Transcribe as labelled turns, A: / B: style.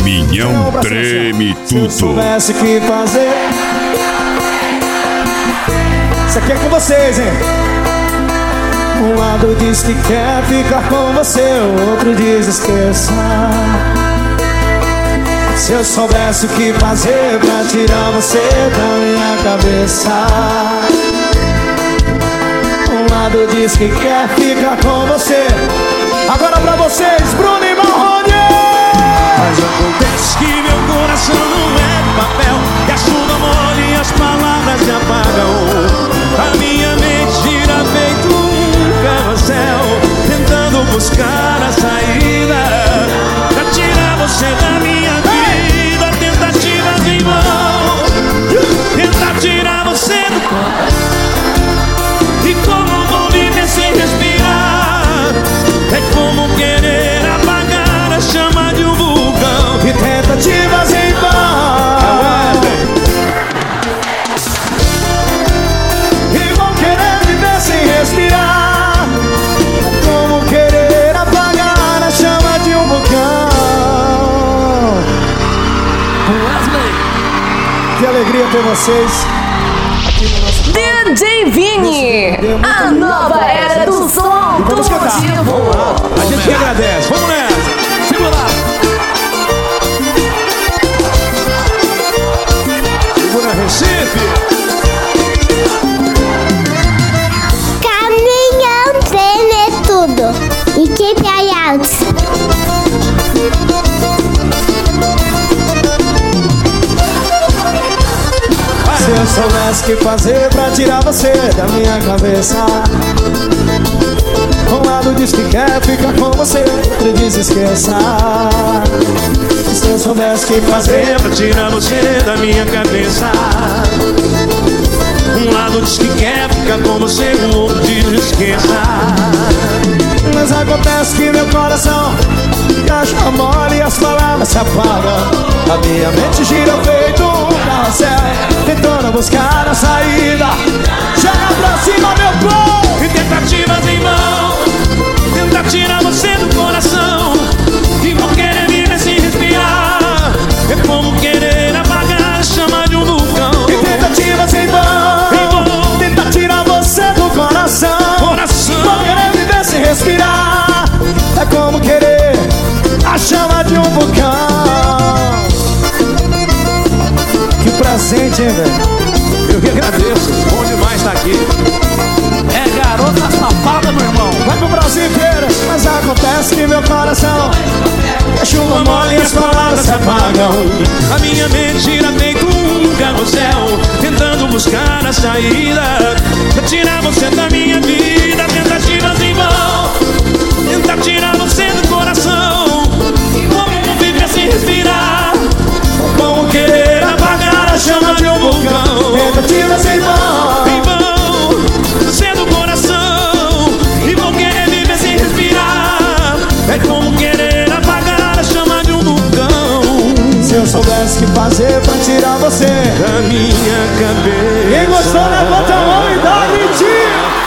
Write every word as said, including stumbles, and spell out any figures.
A: Minhão treme
B: Se eu
A: tudo.
B: soubesse o que fazer. Isso aqui é com vocês, hein? Um lado diz que quer ficar com você, o outro diz esqueça. Se eu soubesse o que fazer pra tirar você da minha cabeça. Um lado diz que quer ficar com você. Agora pra vocês, Bruno e Marrone.
C: Mas acontece que meu coração não é de papel, e a chuva molha e as palavras se apagam. A minha mente gira feito um carrossel, tentando buscar a saída pra tirar você da minha vida. Tentativas em vão, tentar tirar você do corpo. E como vou viver sem respirar? É como querer apagar a chama de um vulcão.
B: E tentativas em vão, e vão querer viver sem respirar. Como querer apagar a chama de um vulcão. Que alegria ter vocês aqui no nosso
D: D J Vini, a nova era do som do
B: vamos cantar.
D: motivo.
C: A gente que agradece, vamos nessa. Segura. Segura Recife.
E: Caminhão treme tudo. Equipe Ayalts.
B: Se eu soubesse o que fazer pra tirar você da minha cabeça. Um lado diz que quer ficar com você, outro diz esqueça. Se eu soubesse o que fazer
C: Pra tirar você da minha cabeça. Um lado diz que quer ficar com você, o outro diz esqueça.
B: Mas acontece que meu coração gasta mole e as palavras se apagam. A minha mente gira feito um carrossel, tentando buscar a saída. Joga pra cima, meu povo!
C: E tentativas em vão, tentar tirar você do coração. E vou querer viver sem respirar. É como querer apagar a chama de um vulcão.
B: E tentativas em vão, tentar tirar você do coração.
C: Coração.
B: Vou querer viver sem respirar. É como querer a chama de um vulcão. Que presente, hein, velho?
C: Eu que agradeço, bom demais estar aqui. É garota safada, meu irmão.
B: Vai pro Brasil inteiro. Mas acontece que meu coração é chuva mole e as palavras se apagam.
C: A minha mente gira feito um carrossel, tentando buscar a saída pra tirar você da minha vida. Tentativas em vão, tentar tirar você do coração. Como viver sem respirar? Como querer apagar a chama de um vulcão?
B: Tentativas em vão,
C: Em vão, sendo coração. E vou querer viver sem respirar. É como querer apagar a chama de um vulcão.
B: se eu soubesse o que fazer pra tirar você
C: Da minha cabeça.
B: Quem gostou, levanta a mão e dá mentira.